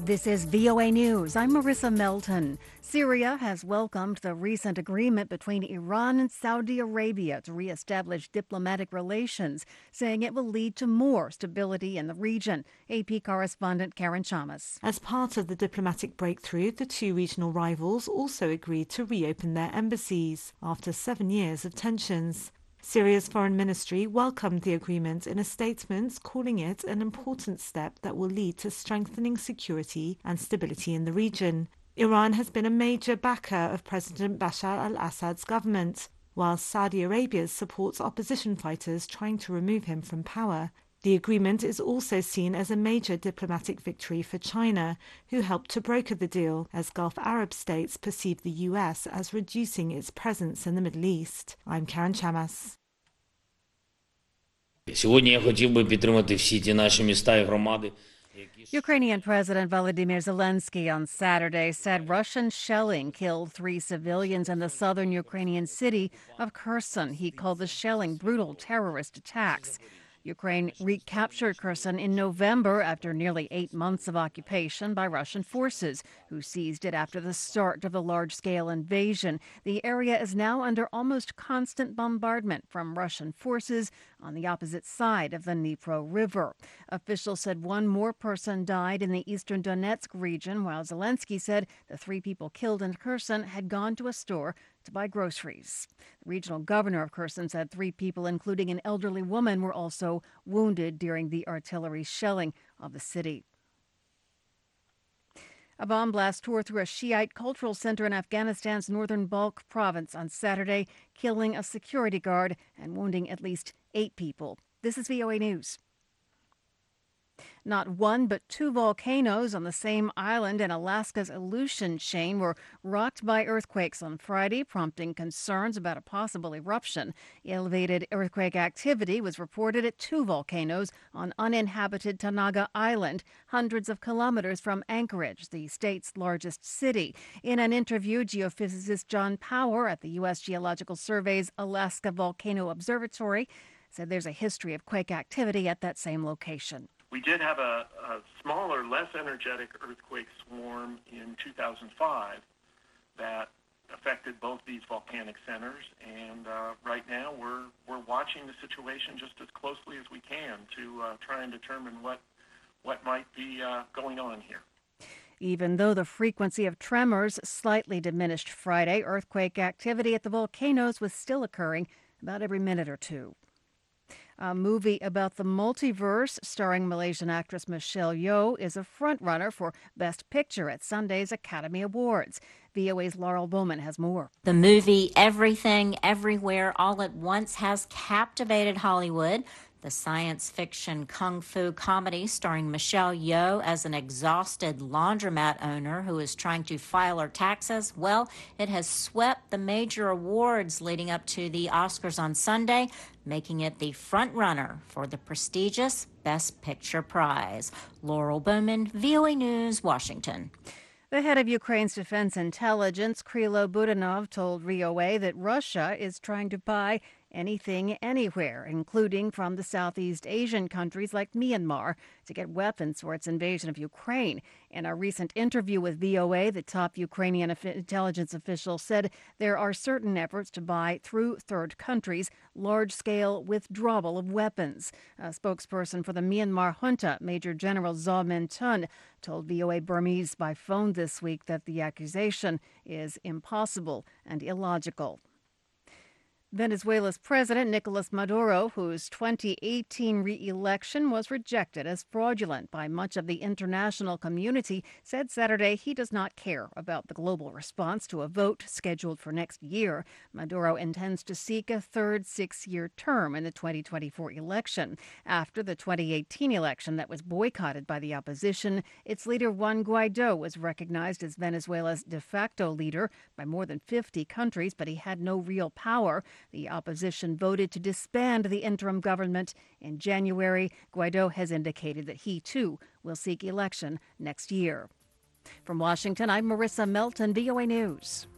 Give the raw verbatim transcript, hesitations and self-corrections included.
This is V O A News. I'm Marissa Melton. Syria has welcomed the recent agreement between Iran and Saudi Arabia to reestablish diplomatic relations, saying it will lead to more stability in the region. A P correspondent Karen Chamas. As part of the diplomatic breakthrough, the two regional rivals also agreed to reopen their embassies after seven years of tensions. Syria's foreign ministry welcomed the agreement in a statement, calling it an important step that will lead to strengthening security and stability in the region. Iran has been a major backer of President Bashar al-Assad's government, while Saudi Arabia supports opposition fighters trying to remove him from power. The agreement is also seen as a major diplomatic victory for China, who helped to broker the deal, as Gulf Arab states perceive the U S as reducing its presence in the Middle East. I'm Karen Chamas. Сьогодні я хотів би підтримати всі ті наші міста і громади. Ukrainian President Volodymyr Zelensky on Saturday said Russian shelling killed three civilians in the southern Ukrainian city of Kherson. He called the shelling brutal terrorist attacks. Ukraine recaptured Kherson in November after nearly eight months of occupation by Russian forces, who seized it after the start of the large-scale invasion. The area is now under almost constant bombardment from Russian forces on the opposite side of the Dnipro River. Officials said one more person died in the eastern Donetsk region, while Zelensky said the three people killed in Kherson had gone to a store to buy groceries. The regional governor of Kherson said three people, including an elderly woman, were also wounded during the artillery shelling of the city. A bomb blast tore through a Shiite cultural center in Afghanistan's northern Balkh province on Saturday, killing a security guard and wounding at least eight people. This is V O A News. Not one, but two volcanoes on the same island in Alaska's Aleutian chain were rocked by earthquakes on Friday, prompting concerns about a possible eruption. Elevated earthquake activity was reported at two volcanoes on uninhabited Tanaga Island, hundreds of kilometers from Anchorage, the state's largest city. In an interview, geophysicist John Power at the U S Geological Survey's Alaska Volcano Observatory said there's a history of quake activity at that same location. We did have a, a smaller, less energetic earthquake swarm in two thousand five that affected both these volcanic centers, and uh, right now we're we're watching the situation just as closely as we can to uh, try and determine what what might be uh, going on here. Even though the frequency of tremors slightly diminished Friday, earthquake activity at the volcanoes was still occurring about every minute or two. A movie about the multiverse starring Malaysian actress Michelle Yeoh is a frontrunner for Best Picture at Sunday's Academy Awards. V O A's Laurel Bowman has more. The movie Everything, Everywhere, All at Once has captivated Hollywood. The science fiction kung fu comedy starring Michelle Yeoh as an exhausted laundromat owner who is trying to file her taxes, well, it has swept the major awards leading up to the Oscars on Sunday, making it the front runner for the prestigious Best Picture prize. Laurel Bowman, V O A News, Washington. The head of Ukraine's defense intelligence, Krylo Budanov, told V O A that Russia is trying to buy anything, anywhere, including from the Southeast Asian countries like Myanmar, to get weapons for its invasion of Ukraine. In a recent interview with V O A, the top Ukrainian intelligence official said there are certain efforts to buy through third countries large-scale withdrawal of weapons. A spokesperson for the Myanmar junta, Major General Zaw Min Tun, told V O A Burmese by phone this week that the accusation is impossible and illogical. Venezuela's President Nicolas Maduro, whose twenty eighteen re-election was rejected as fraudulent by much of the international community, said Saturday he does not care about the global response to a vote scheduled for next year. Maduro intends to seek a third six-year term in the twenty twenty-four election. After the twenty eighteen election that was boycotted by the opposition, its leader Juan Guaido was recognized as Venezuela's de facto leader by more than fifty countries, but he had no real power. The opposition voted to disband the interim government in January. Guaido has indicated that he, too, will seek election next year. From Washington, I'm Marissa Melton, V O A News.